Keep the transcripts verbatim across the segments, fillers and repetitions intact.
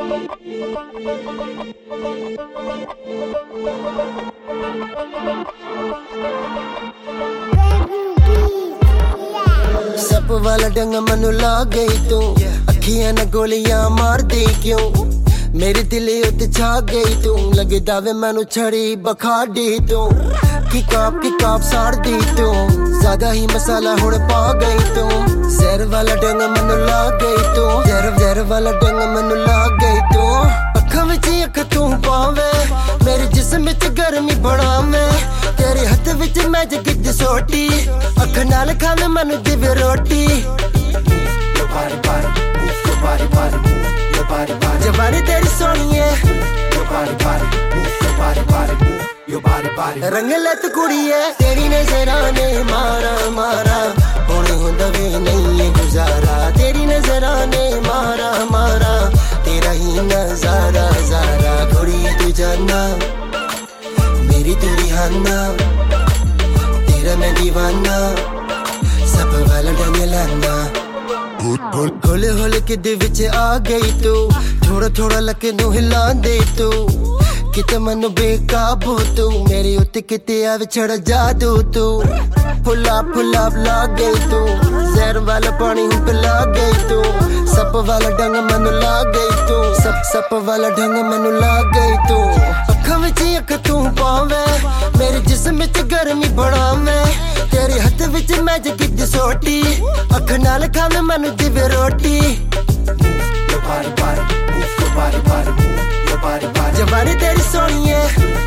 सप वाला डंग मनु ला गई तू, अखियां न गोलियां मार दी क्यों, मेरे दिल उत्ते छा गई तू, लगे दावे मैनू छड़ी बखा दी तू, की काप की काप साड़ दी तू, ज्यादा ही मसाला हुण पा गई तू, जहर वाला डंग मनु ला गई तू, जहर जहर वाला डंग मनु ला गई तू, अखां विच अख तू पावे, मेरे जिस्म विच गर्मी बढ़ावे, तेरे हथ विच मैजिक दी सोटी, अख नाल खावे मनु दिवे रोटी। जवानी तेरी सोनिए रंग लत कुड़िए, तेरी नजरां ने मारा मारा होने हुंदा वे नहीं गुजारा, तेरी नजरां ने मारा मारा तेरा ही नजारा ज़ारा, कुड़ी तू जाना मेरी तू रिहाना, तेरा मैं दीवाना सब वाला डंग लाना, होले होले कि दिल विच आ गई तू, थोड़ा थोड़ा लके नू हिला दे तू, किते मन बेकाबू तू, मेरे उत्ते किते आ विछड़ जादू तू, फुला फुला ला गई तू, जहर वाला पानी हूं पिला गई तू, सप वाला डंग मनु ला गई तू, सप सप वाला डंग मनु ला गई तू, अखां विच अख तू पावे, मेरे जिस्म विच गर्मी बढ़ावे, तेरे हथ विच मैजिक दी सोटी, अख नाल खावे मनु दिवे रोटी। जवानी तेरी सोनिए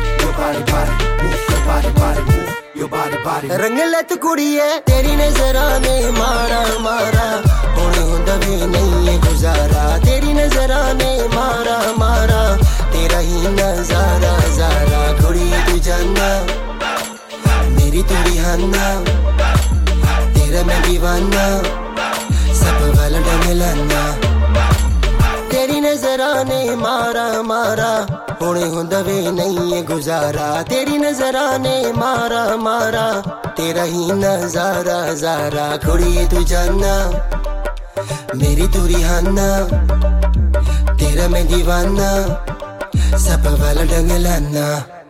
रंग लत कुड़िए, तेरी नजरां ने मारा मारा होने हुंदा वे नहीं गुजारा, तेरी नजरां ने मारा मारा तेरा ही नजारा ज़ारा, कुड़ी तू जाना मेरी तू रिहाना, तेरा मैं दीवाना सब वाला डंग लाना, तेरी नजरां ने मारा मारा होने हुंदा वे नहीं गुजारा, तेरी नजरां ने मारा मारा तेरा ही नजारा ज़ारा, कुड़ी तू जाना मेरी तू रिहाना, तेरा मैं दीवाना सब वाला डंग लाना।